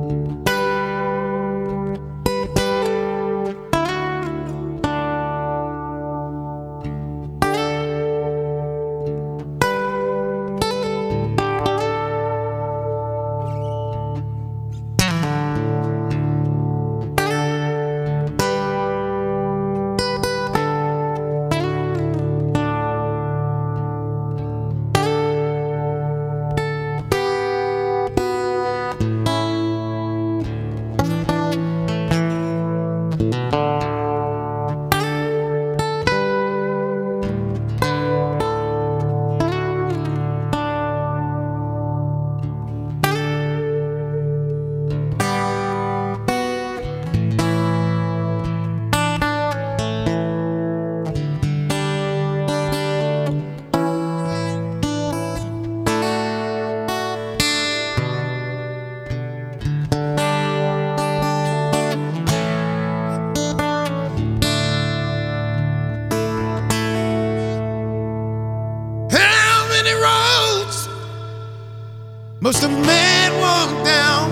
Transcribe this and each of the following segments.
Must a man walk down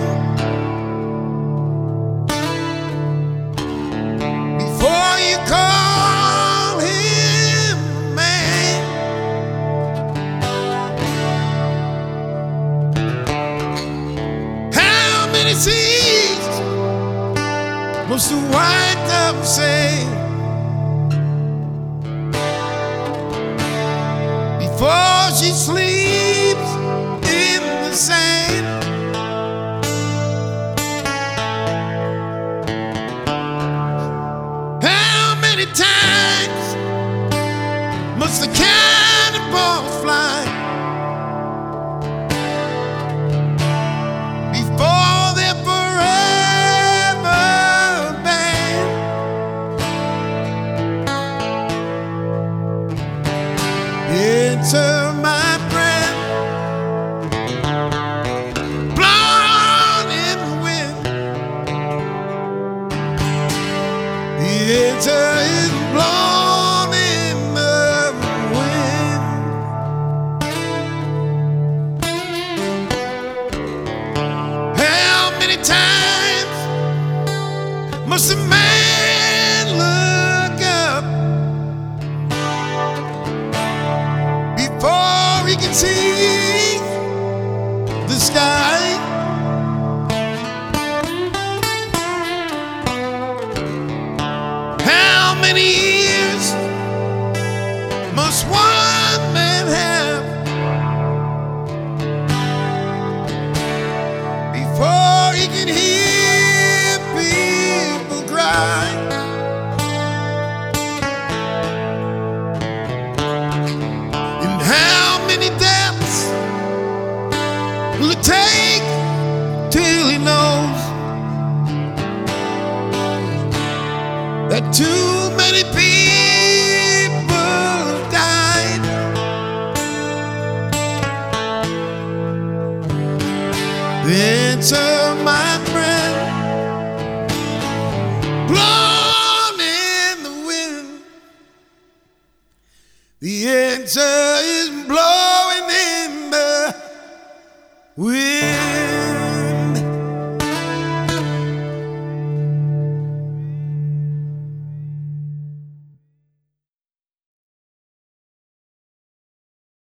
before you call him man? How many seas must a white dove sail before she sleeps in the sand? How many times must the cannonball fly before they're forever banned? Enter my friend, blown in the wind. The enter is blown in the wind. How many times must a man look up before he can see the sky? How many years must one man have before he can hear people cry? And how many deaths will it take till he knows that too many people have died? Enter my friend, blown in the wind. The answer is blowing in the wind.